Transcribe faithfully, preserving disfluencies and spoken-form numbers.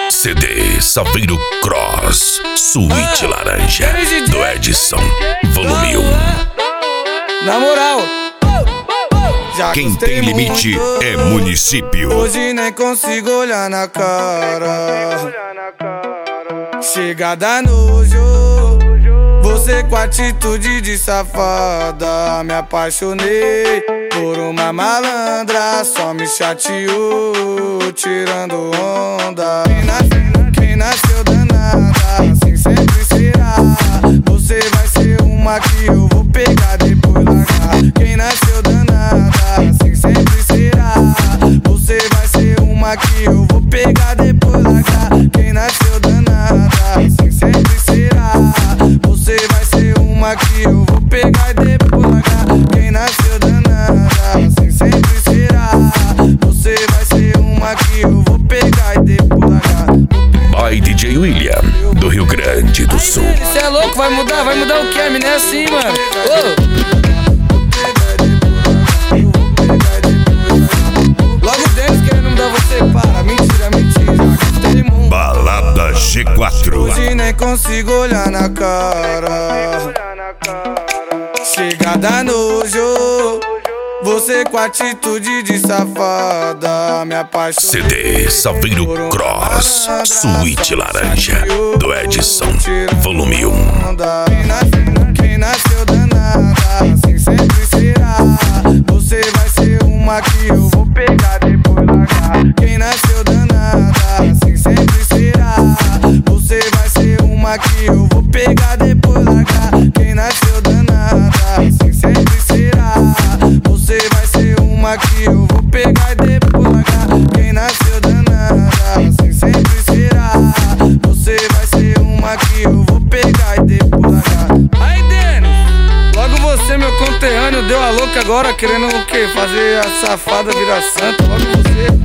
C D Saveiro Cross, Suíte Laranja, do Edson, volume um. Na moral, já quem tem limite muito, é município. hoje nem consigo olhar na cara. Chega da nojo, você com atitude de safada. Me apaixonei por uma malandra, só me chateou, tirando onda. Quem nasceu, quem nasceu danada, assim sempre será. Você vai ser uma que eu vou pegar depois largar. Quem nasceu danada, assim sempre será. Você vai ser uma que eu vou pegar depois largar. Quem nasceu danada, assim sempre será. Você vai ser uma que eu vou pegar e depois largar. Quem nasceu danada, assim sempre será. Você vai ser uma que eu vou pegar e depois largar. By D J William, do Rio Grande do Sul. Cê é louco, vai mudar, vai mudar o que? A mina é assim, mano. Ô. Logo Denis querendo mudar você, para. Mentira, mentira. Balada G quatro. Hoje nem consigo olhar na cara. Chega da nojo, você com atitude de safada. Me apaixonei. C D Saveiro Cross, Suíte Laranja, do Edson, volume um. Quem nasceu, quem nasceu danada, assim sempre será. Você vai ser uma que eu vou pegar depois largar. Quem nasceu danada, assim sempre será. Você vai ser uma que eu vou pegar depois largar. Quem nasceu danada, assim sempre será. Você vai ser uma que eu vou pegar e depois largar. Quem nasceu danada, assim sempre será. Você vai ser uma que eu vou pegar e depois largar. Aí, Denis, logo você, meu conterrâneo, deu a louca agora, querendo o quê? Fazer a safada virar santa, logo você.